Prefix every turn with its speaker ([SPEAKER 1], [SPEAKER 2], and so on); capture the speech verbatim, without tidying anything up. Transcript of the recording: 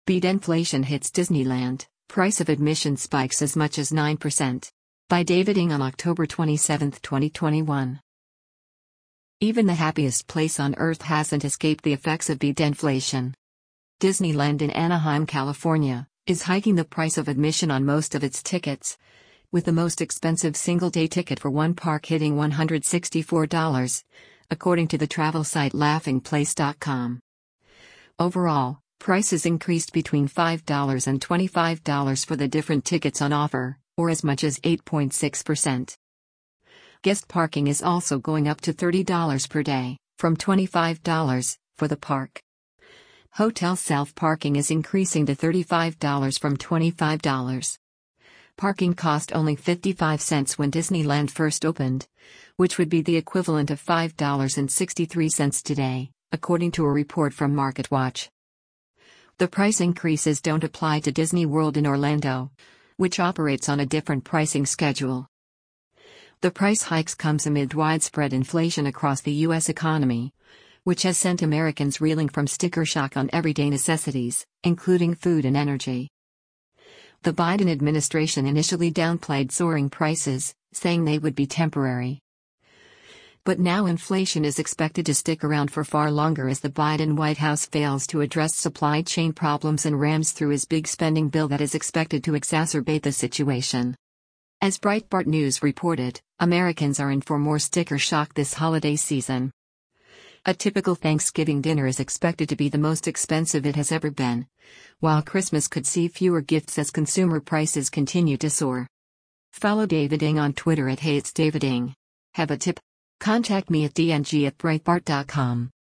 [SPEAKER 1] Beat-inflation hits Disneyland, price of admission spikes as much as nine percent. By David Ng on October twenty-seventh, twenty twenty-one. Even the happiest place on earth hasn't escaped the effects of beat-inflation. Disneyland in Anaheim, California, is hiking the price of admission on most of its tickets, with the most expensive single-day ticket for one park hitting one hundred sixty-four dollars, according to the travel site laughing place dot com. Overall, prices increased between five dollars and twenty-five dollars for the different tickets on offer, or as much as eight point six percent. Guest parking is also going up to thirty dollars per day, from twenty-five dollars, for the park. Hotel self-parking is increasing to thirty-five dollars from twenty-five dollars. Parking cost only fifty-five cents when Disneyland first opened, which would be the equivalent of five dollars and sixty-three cents today, according to a report from MarketWatch. The price increases don't apply to Disney World in Orlando, which operates on a different pricing schedule. The price hikes comes amid widespread inflation across the U S economy, which has sent Americans reeling from sticker shock on everyday necessities, including food and energy. The Biden administration initially downplayed soaring prices, saying they would be temporary. But now inflation is expected to stick around for far longer as the Biden White House fails to address supply chain problems and rams through his big spending bill that is expected to exacerbate the situation. As Breitbart News reported, Americans are in for more sticker shock this holiday season. A typical Thanksgiving dinner is expected to be the most expensive it has ever been, while Christmas could see fewer gifts as consumer prices continue to soar. Follow David Ng on Twitter at Hey It's David Ng. Have a tip? Contact me at d n g at breitbart dot com.